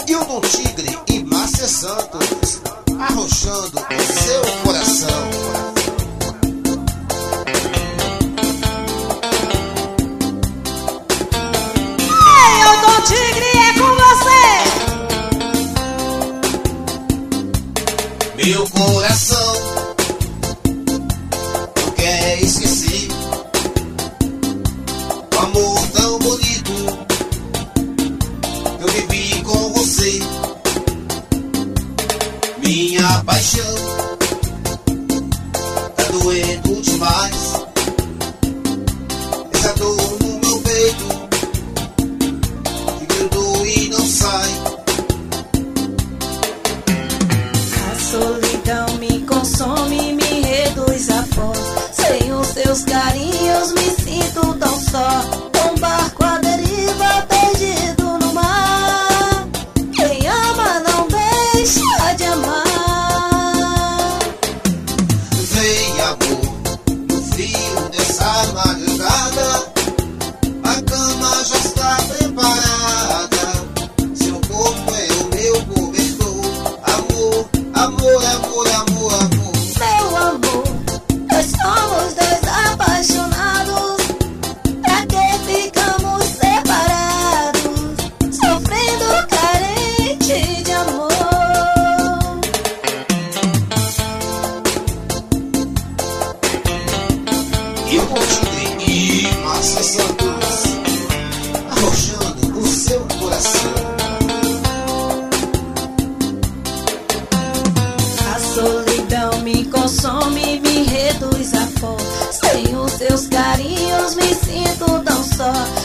Hilton Tigre e Márcia Santos, arrochando o seu coração. Ei, Hilton Tigre, é com você. Meu coração não quer esquecer o amor tão bonito que eu vivi com você. Minha paixão tá doendo demais. Essa dor no meu peito que grudou e não sai. A solidão me consome, me reduz a voz. Sem os seus carinhos me sinto tão só. Um barco à deriva, perdido no mar. Quem ama não deixa de amar. Vem, amor, no frio dessa madrugada, a cama já está preparada. Seu corpo é o meu cobertor. Amor, amor, amor, amor, amor. Meu amor, nós somos dois apaixonados. Pra que ficamos separados, sofrendo carente de amor? Hilton Tigre e Márcia Santos, arrochando o seu coração. A solidão me consome, me reduz a força. Sem os seus carinhos me sinto tão só.